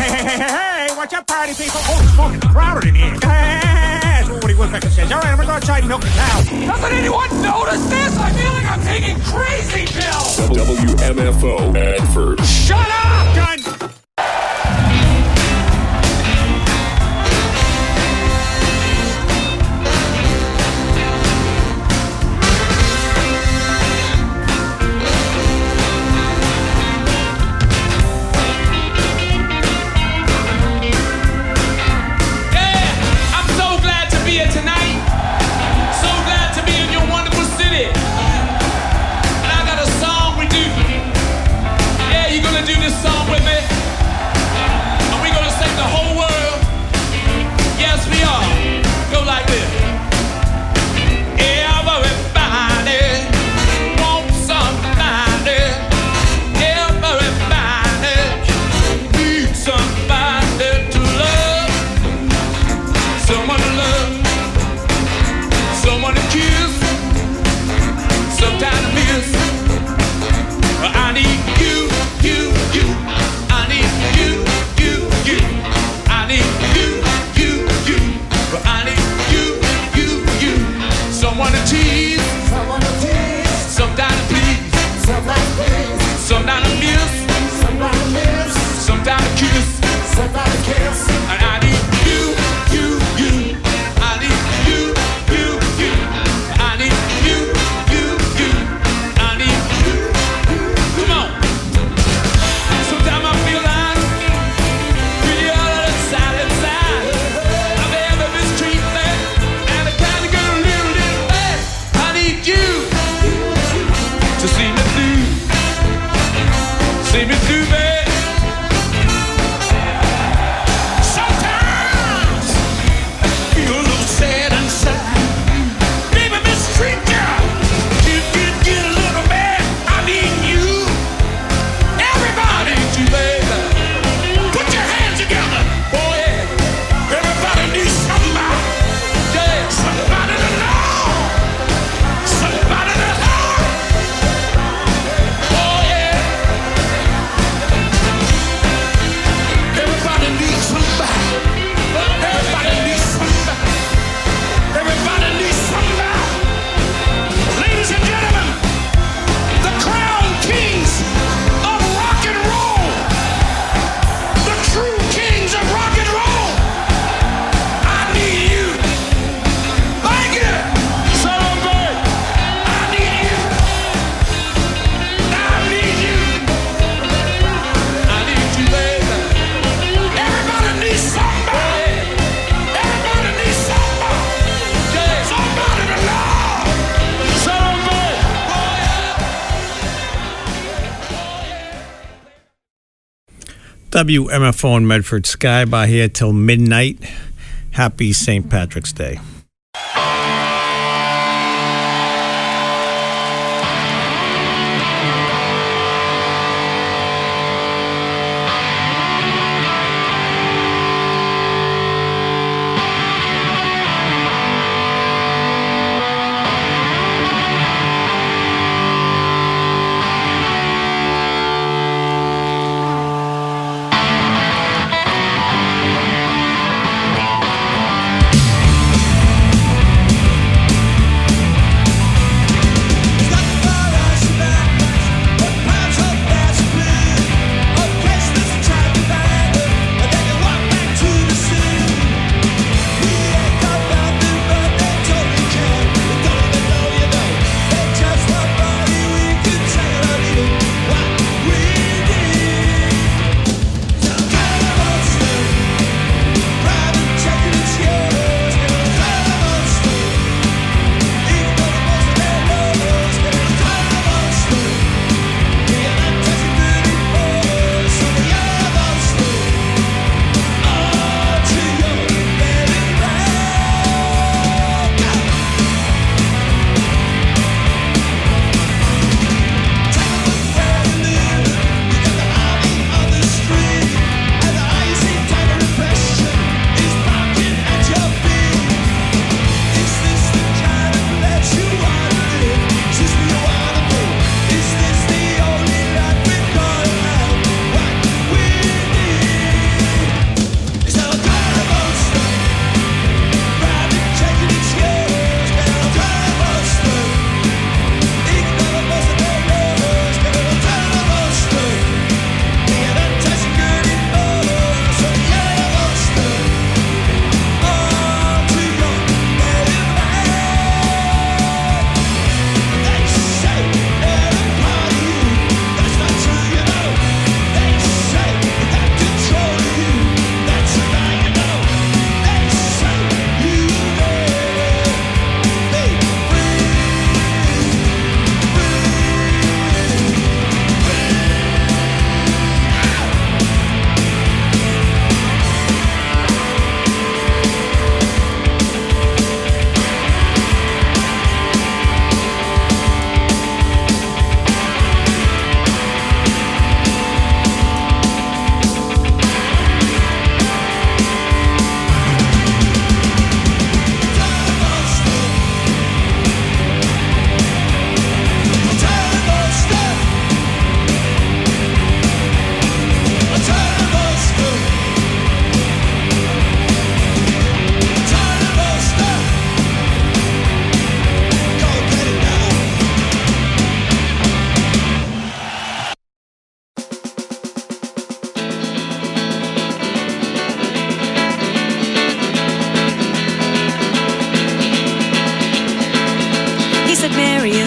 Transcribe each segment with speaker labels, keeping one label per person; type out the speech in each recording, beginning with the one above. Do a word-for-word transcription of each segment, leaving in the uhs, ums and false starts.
Speaker 1: hey, hey, hey, hey, watch out, party people. Oh, it's smoking crowded in here. That's what Woody Woodpecker says. All right, I'm gonna go outside and milk the cow.
Speaker 2: Doesn't anyone notice this? I feel like I'm taking crazy pills.
Speaker 3: W M F O Medford.
Speaker 2: Shut up!
Speaker 1: Done.
Speaker 4: W M F O in Medford, Sky by here till midnight. Happy Saint Patrick's Day.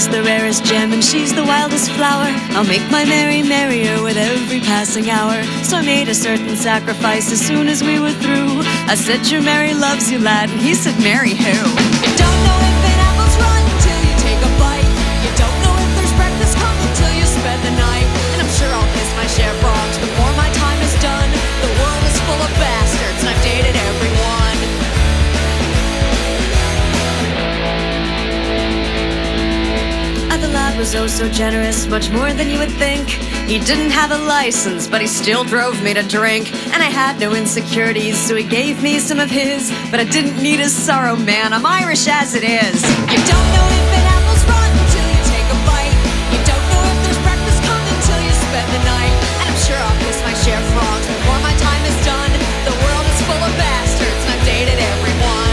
Speaker 5: music's the rarest gem and she's the wildest flower. I'll make my Mary merrier with every passing hour. So I made a certain sacrifice as soon as we were through. I said, your Mary loves you, lad, and he said, Mary who? You don't know if an apple's rotten till you take a bite. You don't know if there's breakfast come until you spend the night. And I'm sure I'll kiss my share frogs before my time is done. The world is full of bastards and I've dated everyone. And the lad was oh so generous, much more than you would think. He didn't have a license, but he still drove me to drink. And I had no insecurities, so he gave me some of his. But I didn't need his sorrow, man, I'm Irish as it is. You don't know if an apple's rotten till you take a bite. You don't know if there's breakfast come until you spend the night. And I'm sure I'll kiss my share frogs before my time is done. The world is full of bastards, and I've dated everyone.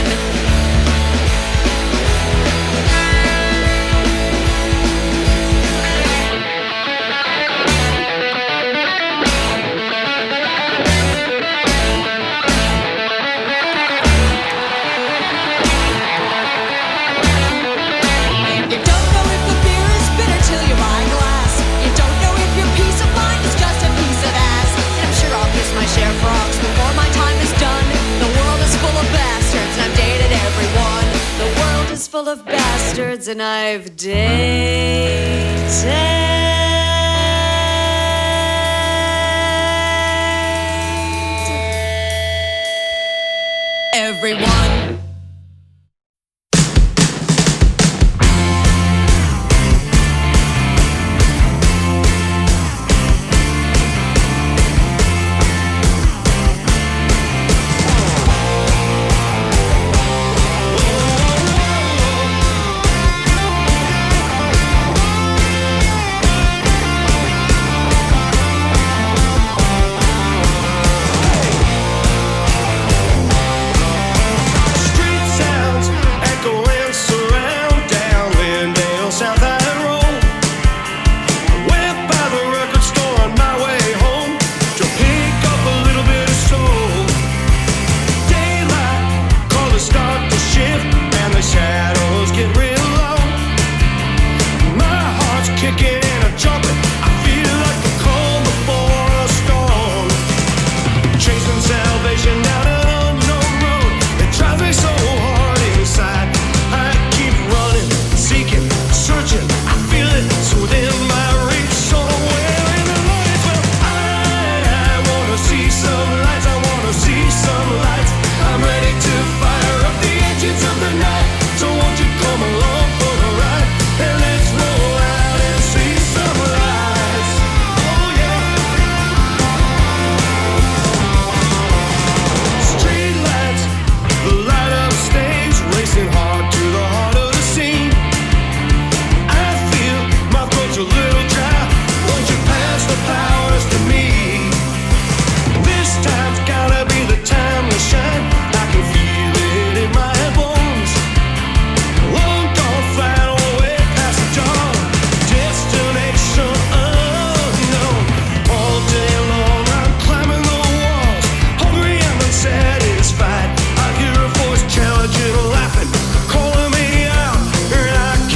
Speaker 5: Share frogs before my time is done. The world is full of bastards and I've dated everyone. The world is full of bastards and I've dated everyone.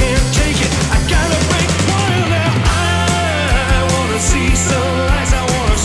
Speaker 6: See some lights, I wanna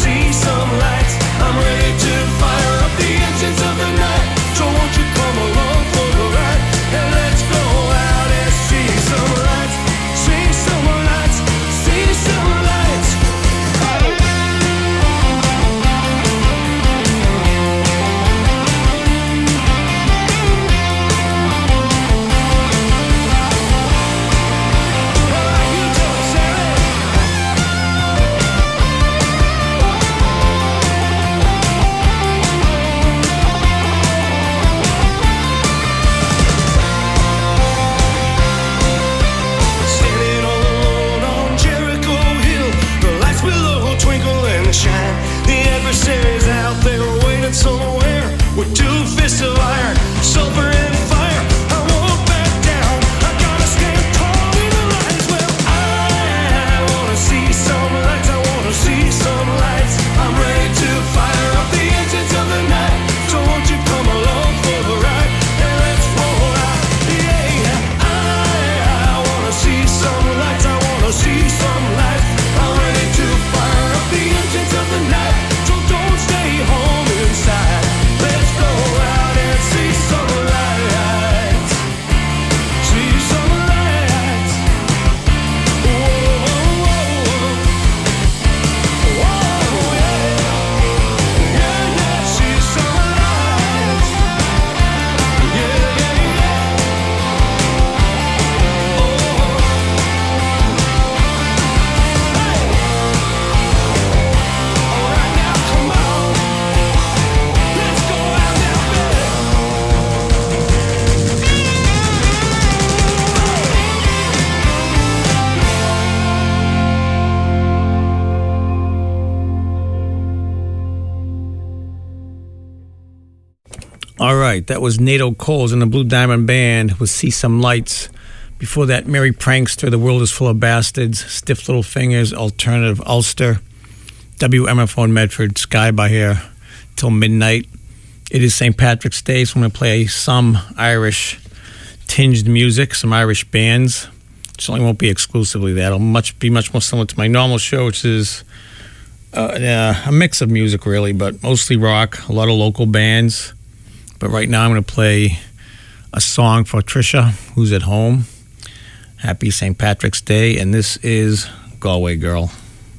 Speaker 4: All right, that was Nato Coles and the Blue Diamond Band with See Some Lights. Before that, Mary Prankster, The World is Full of Bastards, Stiff Little Fingers, Alternative Ulster, W M F O in Medford, Sky by here till midnight. It is Saint Patrick's Day, so I'm going to play some Irish-tinged music, some Irish bands. It certainly won't be exclusively that. It'll much be much more similar to my normal show, which is uh, uh, a mix of music, really, but mostly rock, a lot of local bands. But right now I'm going to play a song for Tricia, who's at home. Happy Saint Patrick's Day, and this is Galway Girl.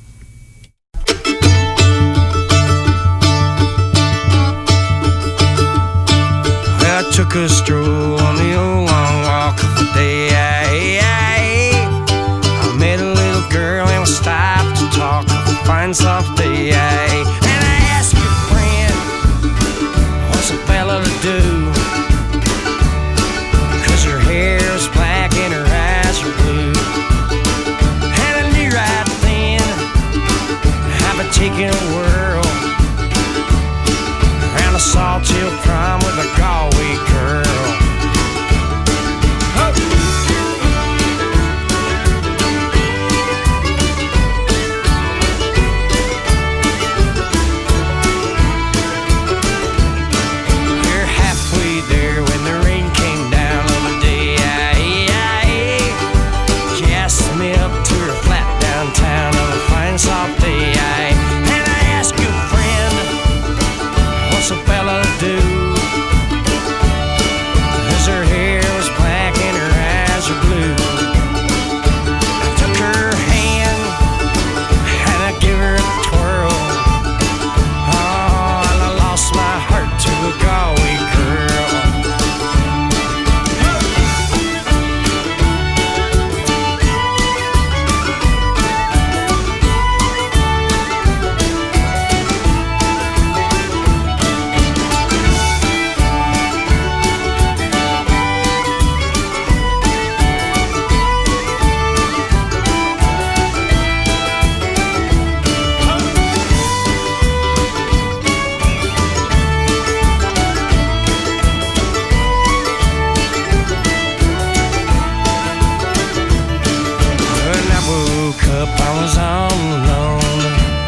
Speaker 6: I took a stroll on the old long walk of the day. I, I, I met a little girl and we stopped to talk of a fine soft day. I, and I asked your friend, what's a fella to do? Cause her hair is black and her eyes are blue. And I knew right then I've been taking a whirl around a Salt Hill prom with a Galway girl. We're halfway there when the rain came down on the day. I, I, she asked me up to her flat downtown on a fine soft day. I, and I asked your friend, what's a fella to do? Cause her hair was black and her eyes were blue. I took her hand and I gave her a twirl. Oh, and I lost my heart to a Galway girl. When I woke up, I was all alone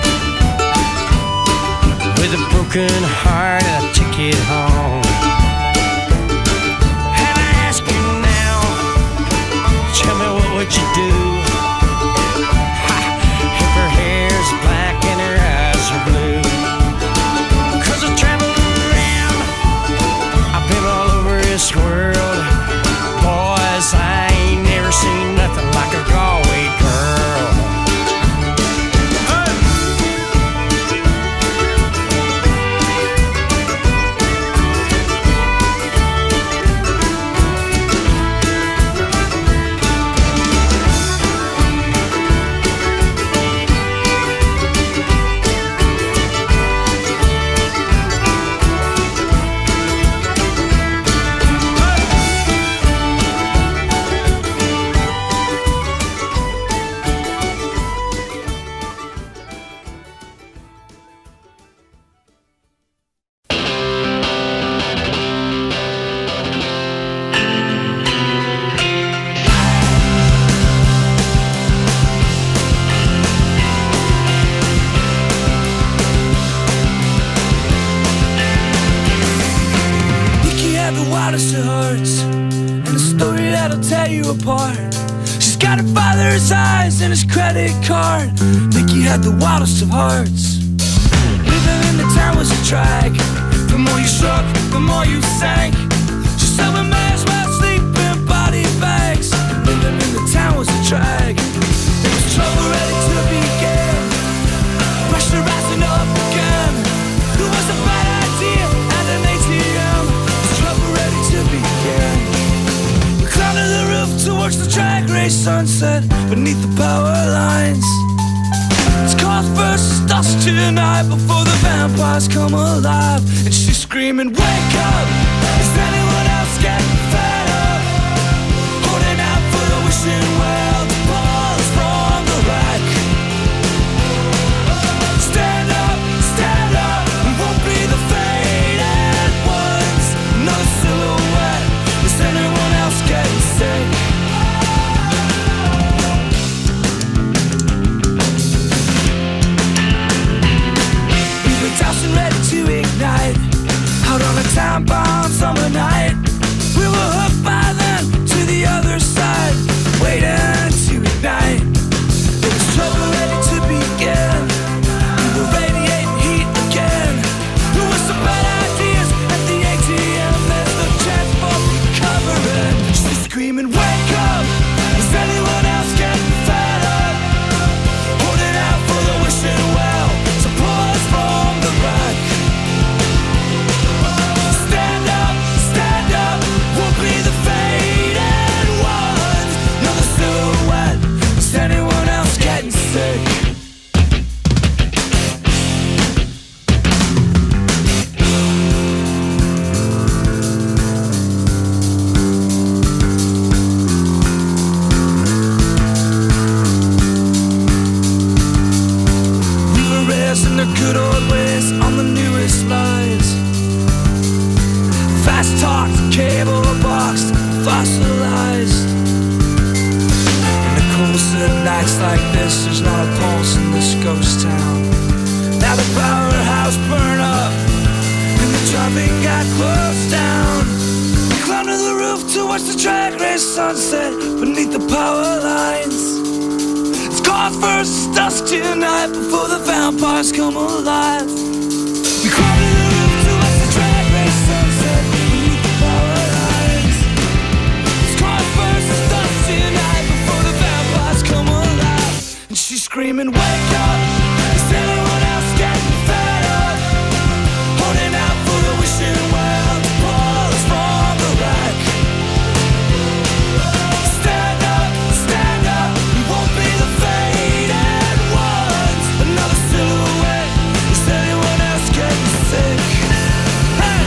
Speaker 6: with a broken heart and a ticket home. And I ask you now, tell me what would you do? Ha, if her hair's black and her eyes are blue. Cause I traveled around, I've been all over this world. Boys, I ain't never seen nothing like a Galway girl. Nikki had the wildest of hearts and a story that'll tear you apart. She's got her father's eyes and his credit card. Nikki had the wildest of hearts. Living in the town was a drag. The more you shook, the more you sank. She said we may as well sleep in body bags. Living in the town was a drag. There was trouble ready to begin. Pressure rising up again. It was a bad idea at an A T M. There's trouble ready to begin. We climbed to the roof towards the drag race sunset beneath the power lines. It's cars versus dust tonight before the vampires come alive. And she's screaming, wake up! Is anyone else getting fed up? Holding out for the wishing well to pull us from the wreck. Stand up, stand up, we won't be the faded ones. dress in their good old ways on the newest lines. Fast talked, cable boxed, fossilized. In the coolest of nights like this, there's not a pulse in this ghost town. Now the powerhouse burned up and the driving got closed down. We climbed to the roof to watch the drag race sunset beneath the power lines. It's called first, it's dusk tonight before the vampires come alive. We climbed to the roof to watch the drag race sunset beneath the power lines. It's called first, it's dusk tonight before the vampires come alive. And she's screaming, wake up! Is everyone else getting fed up? Holding out for the wishing well to pull us from the wreck. Stand up, stand up, we won't be the faded ones. Another silhouette, is anyone else getting sick? Hey!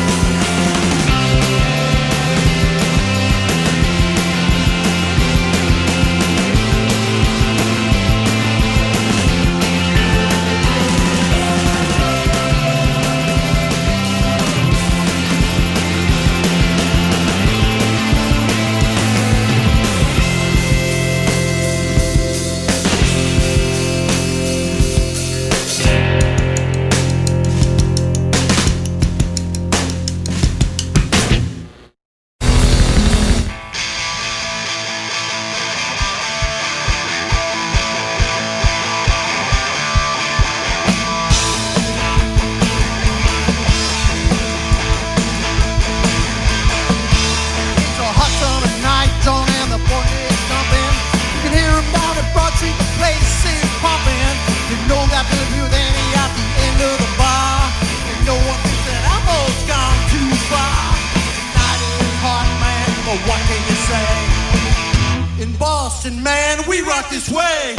Speaker 7: It's a hot summer night, John and the boy is jumping. You can hear him down at Broad Street, the place is pumping. You know that the mutiny at the end of the bar. And no one thinks that Apple's gone too far. The night is hot, man, but what can you say? In Boston, man, we rock this way.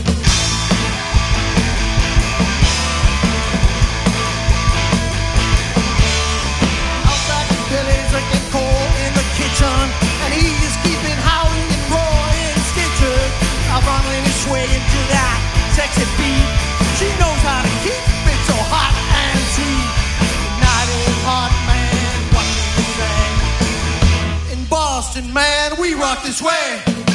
Speaker 7: Outside the Billy's drinking coal in the kitchen, and he is keeping Howie and Roy in stitches. Now Bronwyn is swaying to that sexy beat. She knows how to keep it so hot and sweet. The night is hot, man, what can you say? In Boston, man, we rock this way.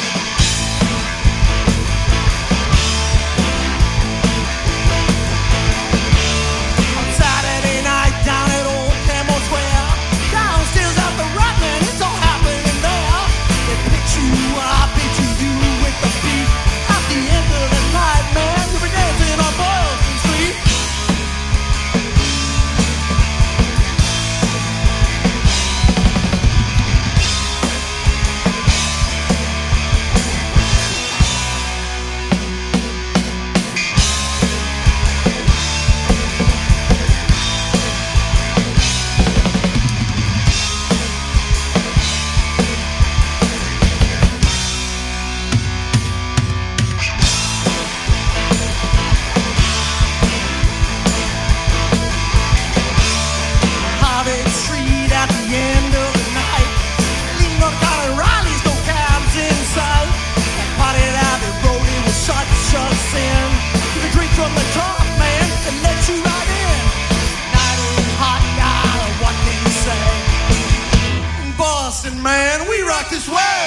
Speaker 7: On Saturday night down at Old Camo Square, downstairs at the Rutland, it's all happening there. They pitch you, I pitch you with the beat. At the end of the night, man, you'll be dancing on Boylston Street. Harvard Street at the end of the night. Leaving North Carolina Riley's, no cabs in sight. That party that they rode in was such a sin. You can drink from the top, man, and let you right in. Night is hot, y'all, what can you say? In Boston, man, we rock this way.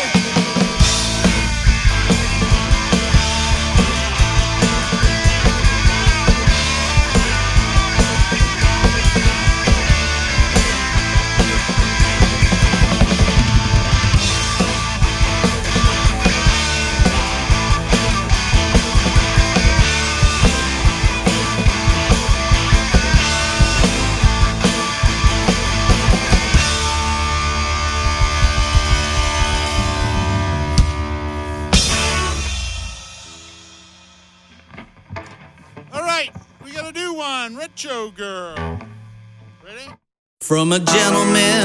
Speaker 1: All right, we got a new one, Retro Girl. Ready?
Speaker 8: From a gentleman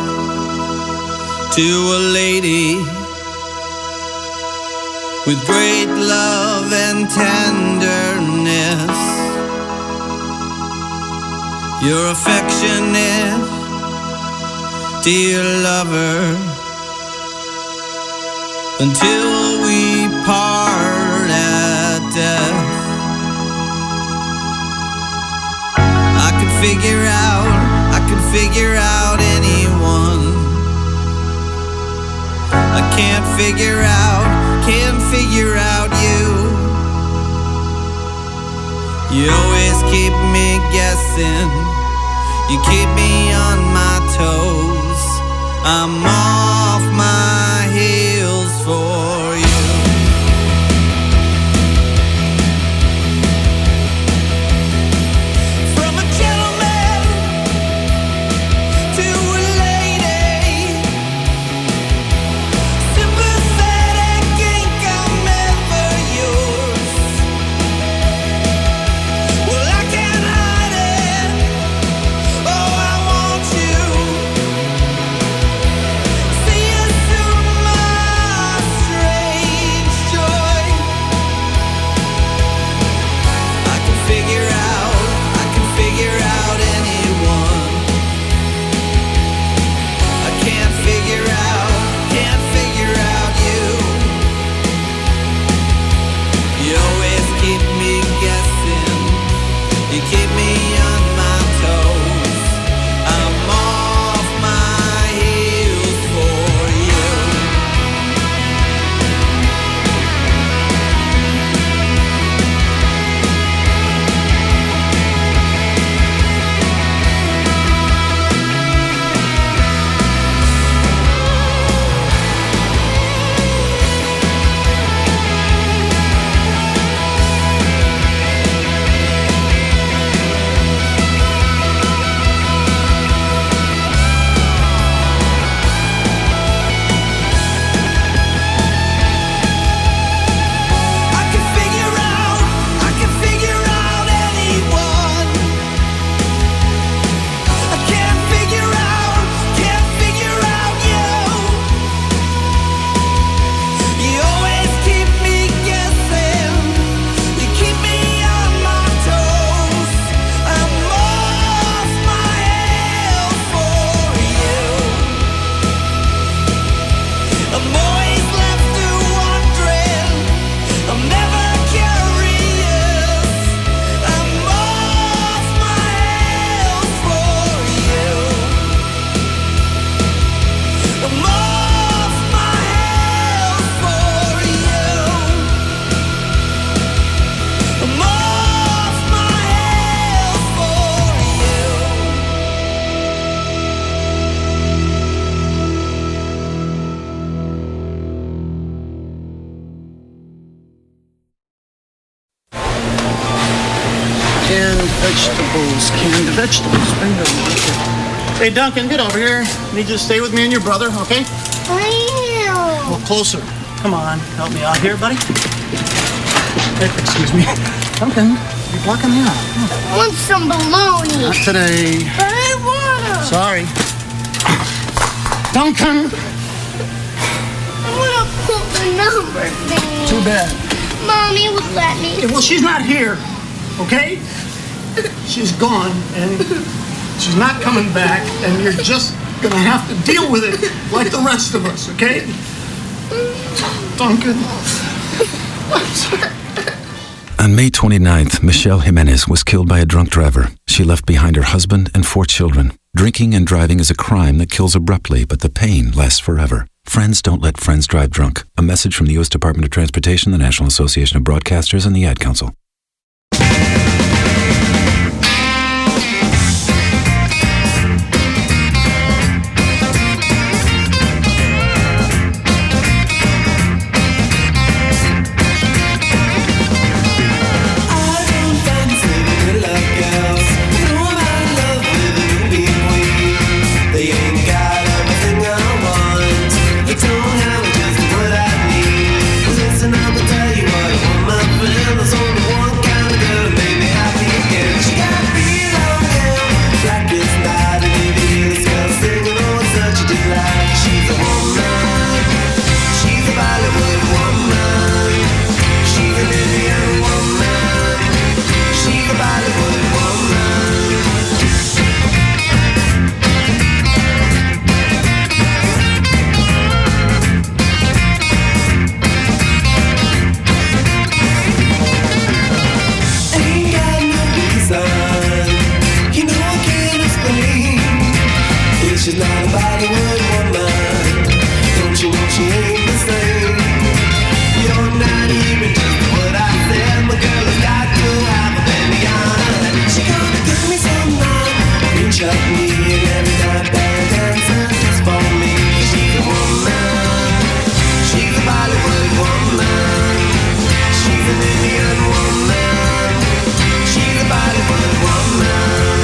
Speaker 8: to a lady, with great love and tenderness, you're affectionate, dear lover, until we part at death. figure out, I could figure out anyone. I can't figure out, can't figure out you. You always keep me guessing, you keep me on my toes. I'm off my heels for you.
Speaker 9: Vegetables, canned vegetables, bingo. Hey, Duncan, get over here. I need you to stay with me and your brother, okay?
Speaker 7: Wow.
Speaker 9: Well, closer. Come on, help me out here, buddy. Hey, excuse me. Duncan, you're blocking me out.
Speaker 7: I want some bologna.
Speaker 9: Not today.
Speaker 7: But I wanna.
Speaker 9: Sorry. Duncan!
Speaker 7: I wanna put the number thing.
Speaker 9: Too bad.
Speaker 7: Mommy would let me.
Speaker 9: Well, she's not here, okay? She's gone, and she's not coming back, and you're just gonna have to deal with it like the rest of us, okay? Duncan.
Speaker 10: On May twenty-ninth, Michelle Jimenez was killed by a drunk driver. She left behind her husband and four children. Drinking and driving is a crime that kills abruptly, but the pain lasts forever. Friends don't let friends drive drunk. A message from the U S Department of Transportation, the National Association of Broadcasters, and the Ad Council.
Speaker 11: Listen, I'll tell you what, I want my fellas on the one. gonna give me some love. Green chutney and every night band dancing just for me. She's a woman, she's a Bollywood woman, she's an Indian woman, she's a Bollywood woman.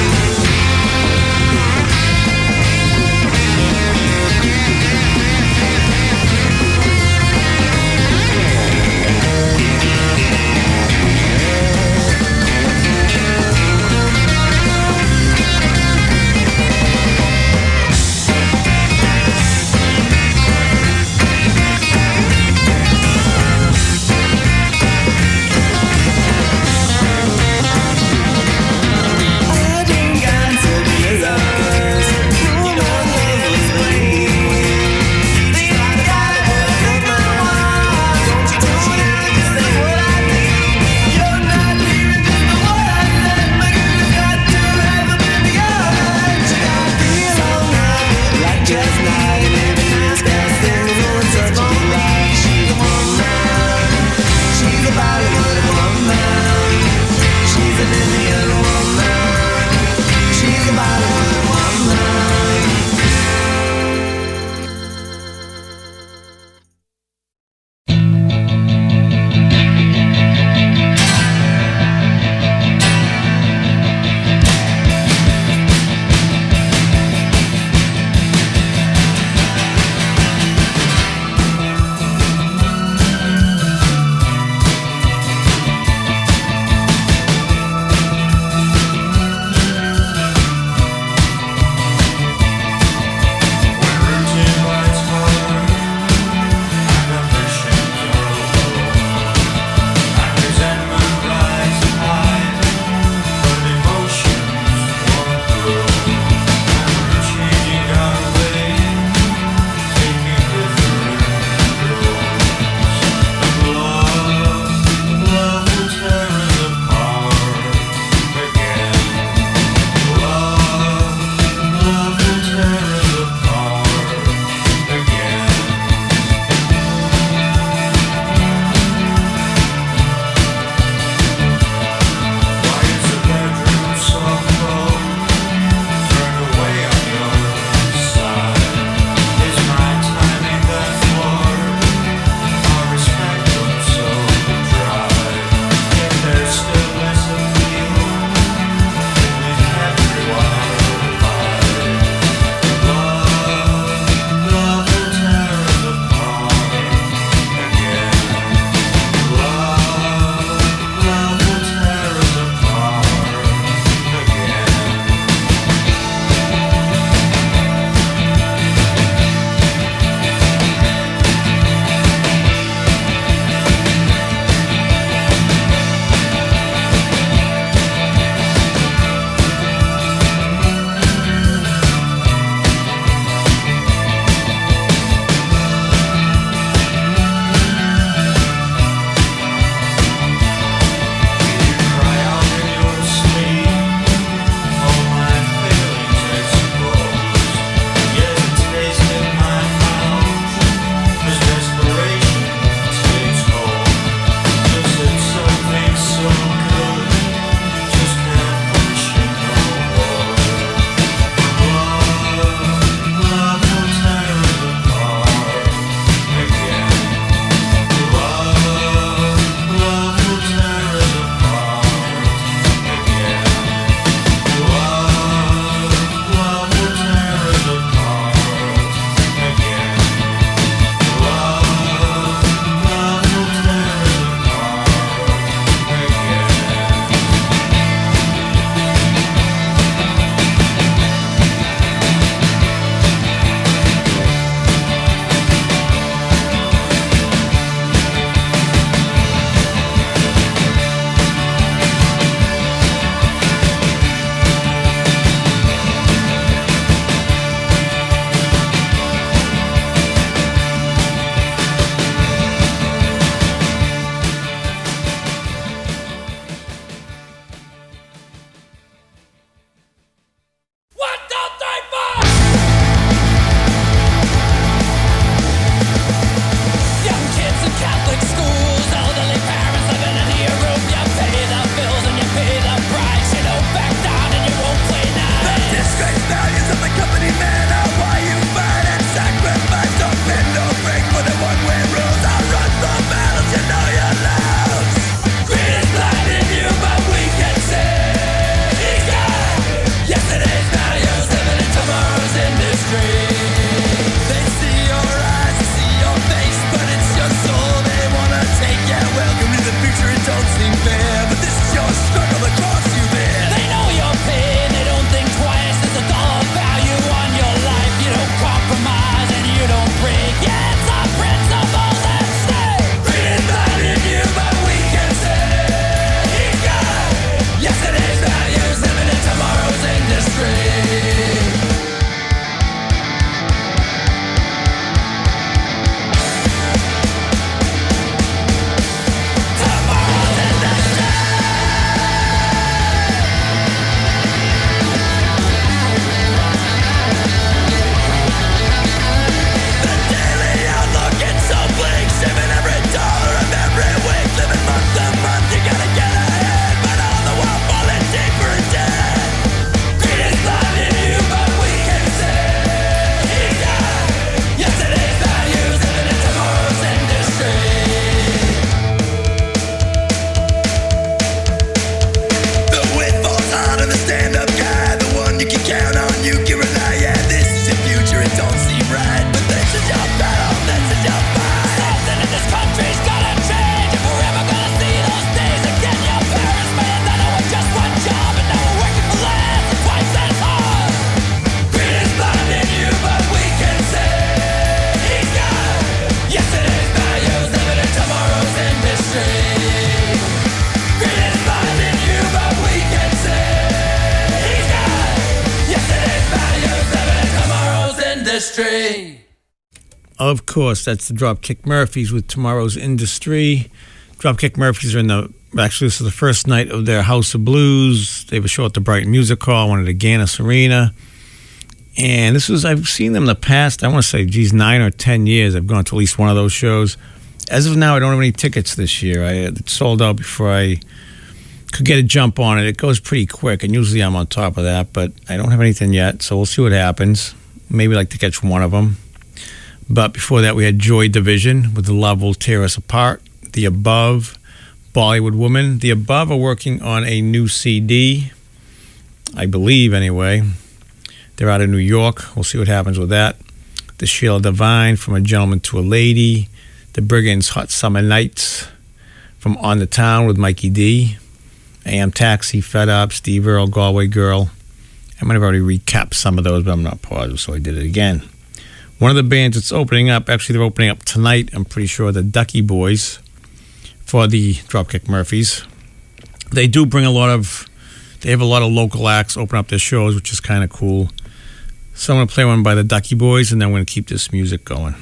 Speaker 2: industry.
Speaker 4: Of course, that's the Dropkick Murphys with Tomorrow's Industry. Dropkick Murphys are in the, actually this is the first night of their House of Blues. They have a show at the Brighton Music Hall, one at the Gannis Arena. And this was, I've seen them in the past, I want to say, geez, nine or ten years. I've gone to at least one of those shows. As of now, I don't have any tickets this year. I it sold out before I could get a jump on it. It goes pretty quick, and usually I'm on top of that, but I don't have anything yet, so we'll see what happens. Maybe I'd like to catch one of them. But before that, we had Joy Division with The Love Will Tear Us Apart, The Above, Bollywood Woman. The Above are working on a new C D, I believe anyway. They're out of New York. We'll see what happens with that. The Sheila Divine, From a Gentleman to a Lady. The Brigands, Hot Summer Nights. From On the Town with Mikey D. A M Taxi, Fed Up, Steve Earle, Galway Girl. I might have already recapped some of those, but I'm not positive, so I did it again. One of the bands that's opening up, actually they're opening up tonight, I'm pretty sure, the Ducky Boys for the Dropkick Murphys. They do bring a lot of, they have a lot of local acts open up their shows, which is kind of cool. So I'm going to play one by the Ducky Boys, and then we're going to keep this music going.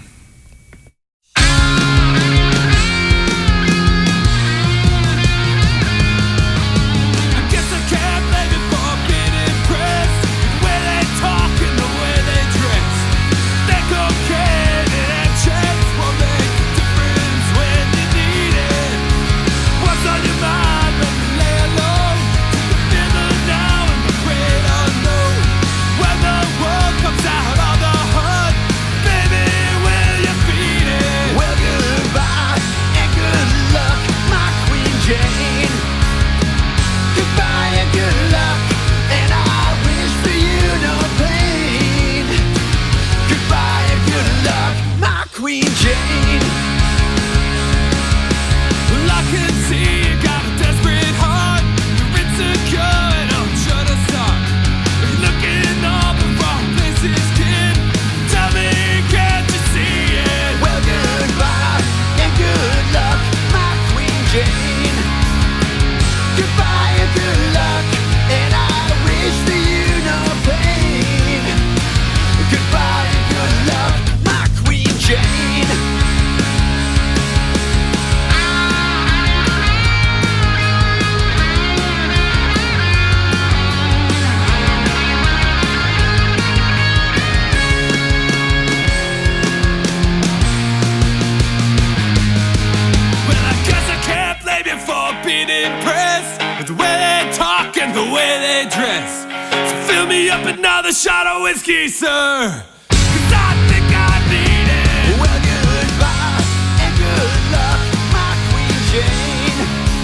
Speaker 6: Shot of whiskey, sir, 'cause I think I need it. Well, goodbye and good luck, my Queen Jane.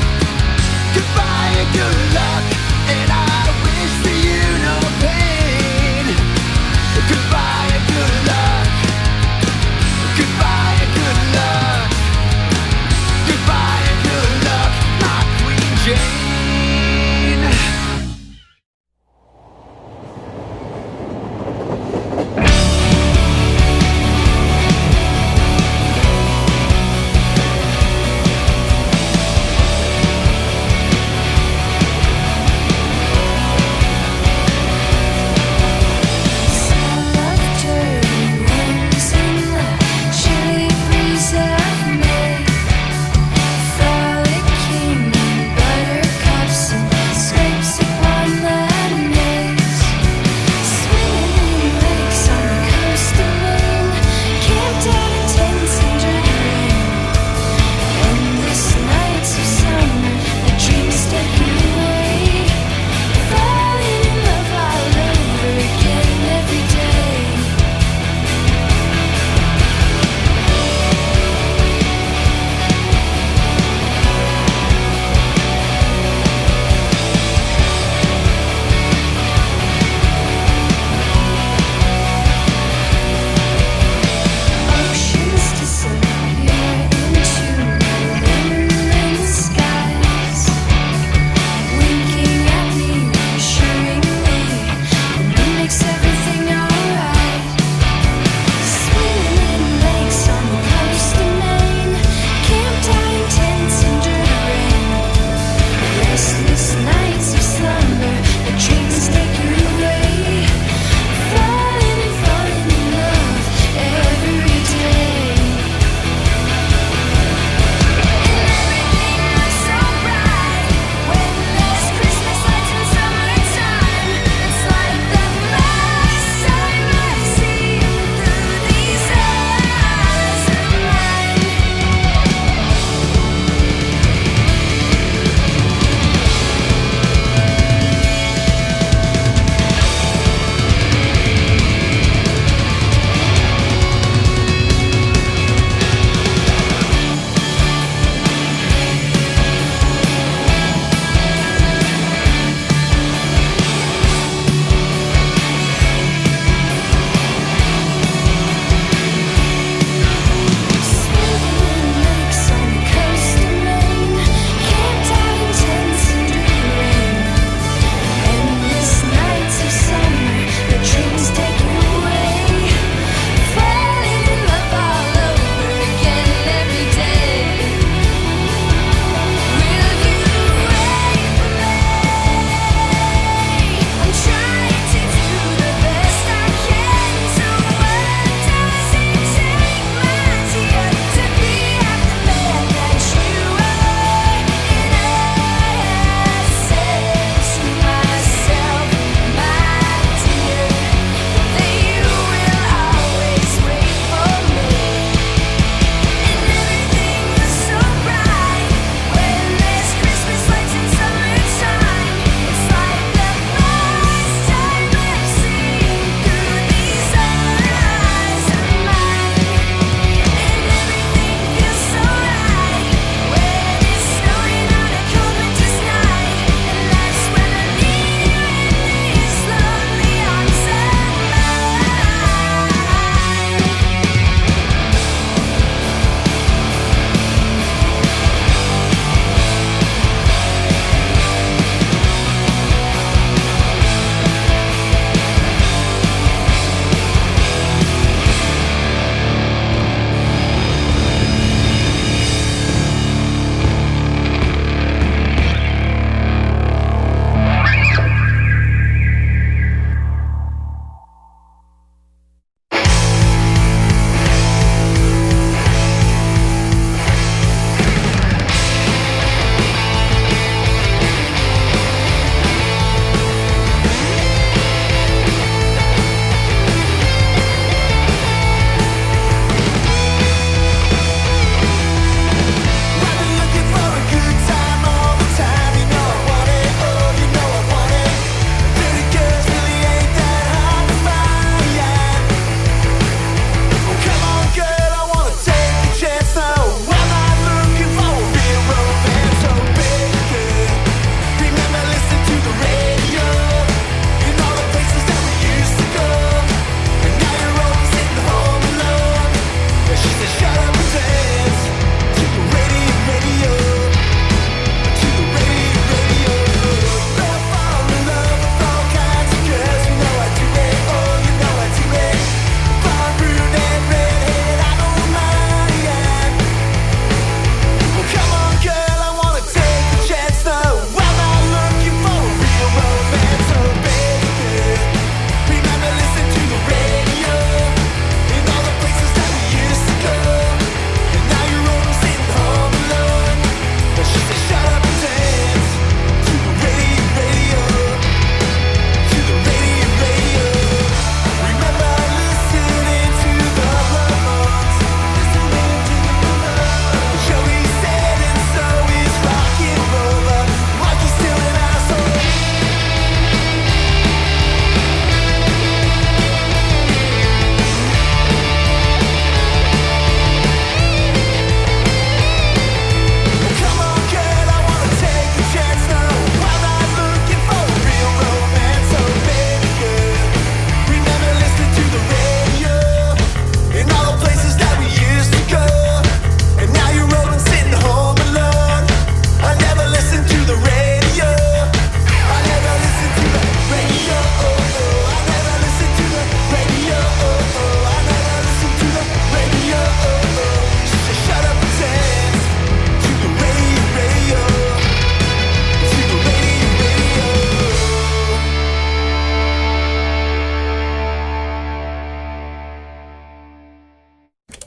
Speaker 6: Goodbye and good luck, and I wish for you no pain. Goodbye and good luck. Goodbye and good luck. Goodbye and good luck, my Queen Jane.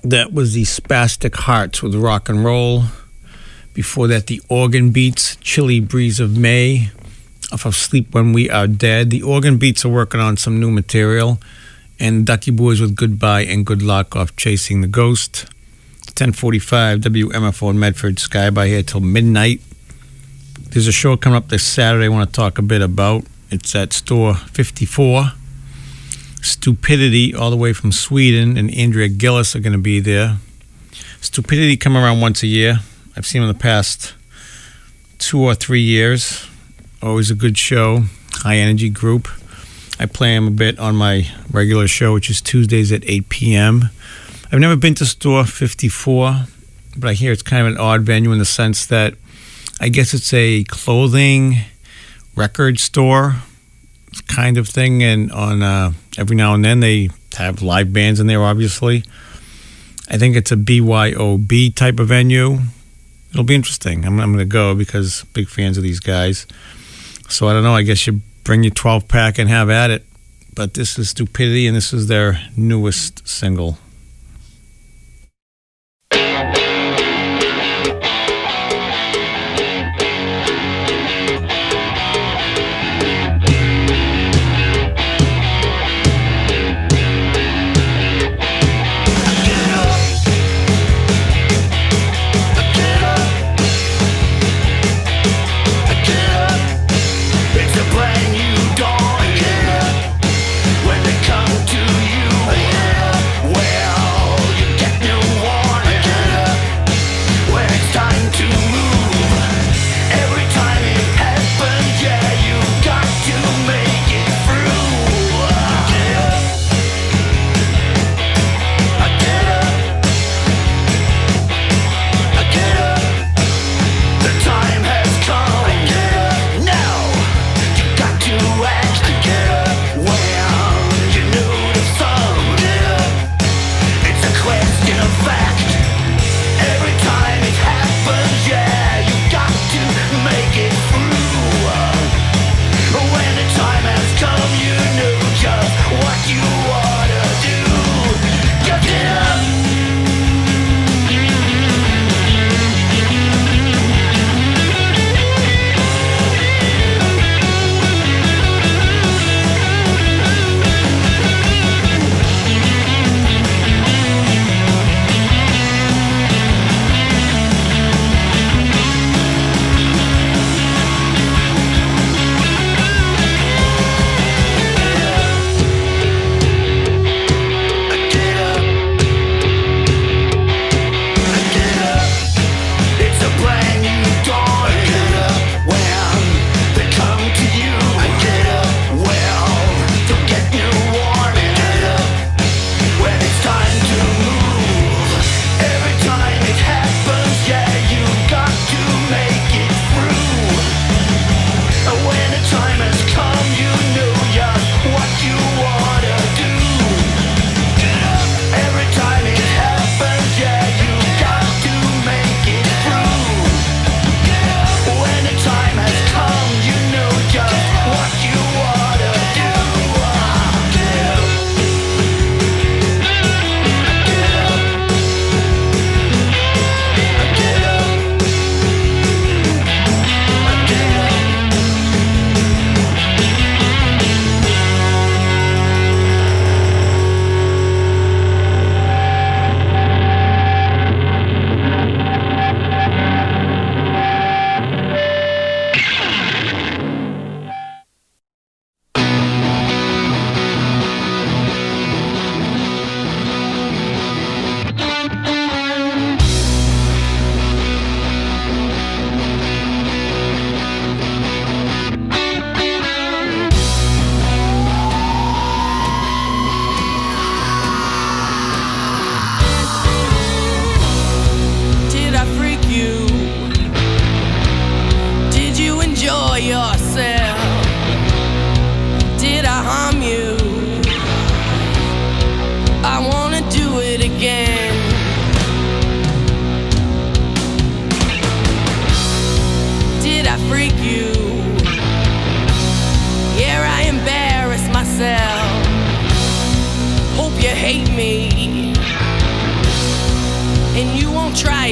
Speaker 4: That was the Spastic Hearts with Rock and Roll. Before that, the Organ Beats, Chilly Breeze of May, off of Sleep When We Are Dead. The Organ Beats are working on some new material. And Ducky Boys with Goodbye and Good Luck off Chasing the Ghost. ten forty-five W M F O in Medford, Sky by here till midnight. There's a show coming up this Saturday I want to talk a bit about. It's at Store fifty-four. Stupidity, all the way from Sweden, and Andrea Gillis are going to be there. Stupidity come around once a year. I've seen them in the past two or three years. Always a good show. High energy group. I play them a bit on my regular show, which is Tuesdays at eight p.m. I've never been to Store fifty-four, but I hear it's kind of an odd venue in the sense that I guess it's a clothing record store kind of thing, and on uh, every now and then they have live bands in there, obviously. I think it's a B Y O B type of venue. It'll be interesting. I'm, I'm going to go because big fans of these guys. So I don't know, I guess you bring your twelve pack and have at it. But this is Stupidity, and this is their newest single.
Speaker 11: When they come to you, where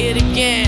Speaker 12: it again.